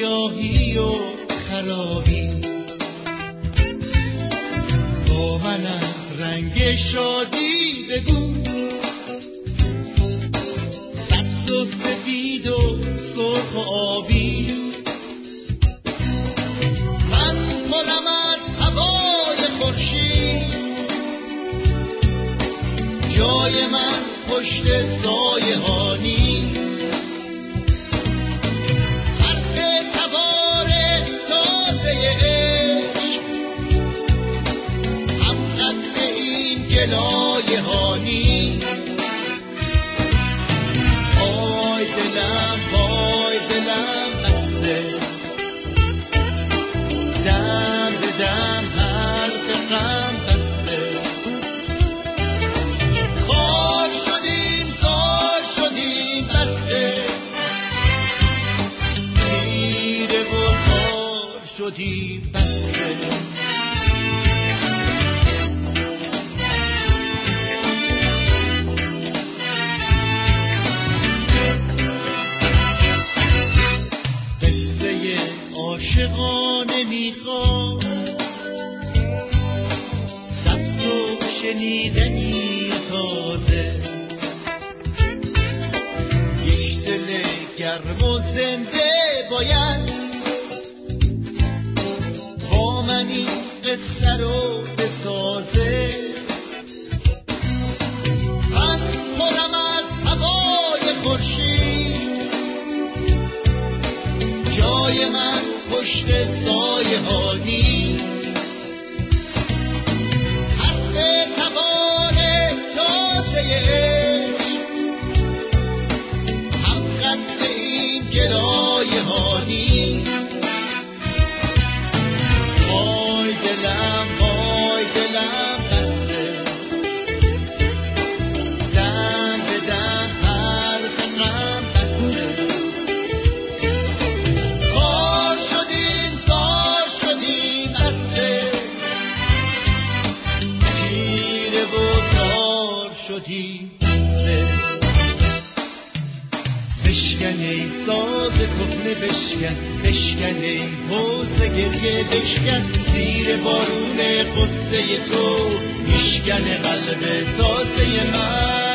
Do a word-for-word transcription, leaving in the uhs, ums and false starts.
سیاهی و خرابی، با من از رنگ شادی بگو، سبز و سفید و سرخ و آبی. من ملم از هوای خورشید، جای من پشت سایه ها نیست. حرف تبار تازه عشق، هم قد این گلایه ها نیست. وای دلم وای دلم بسته، دم به دم حرف غم بسته. خار شدیم زار شدیم بسته، تیره و تار شدیم بسته. عاشقانه میخوام، سبز و شنیدنی تازه، یک دل گرم و زنده باید با من این قصه رو بسازه. من خودم از هوای خورشید، جای من پشت سایه ها نیست. حرف تبار تازه عشق، هم قد این گلایه ها نیست. وای دلم وای دلم بسته، دم به دم حرف غم بسته. خار شدیم زار شدیم بسته، تیره و تار شدیم بسته. بشکن ای ساز کهنه بشکن، بشکن ای حوض گریه بشکن، زیر بارون قصه تو میشکن قلب تازه من.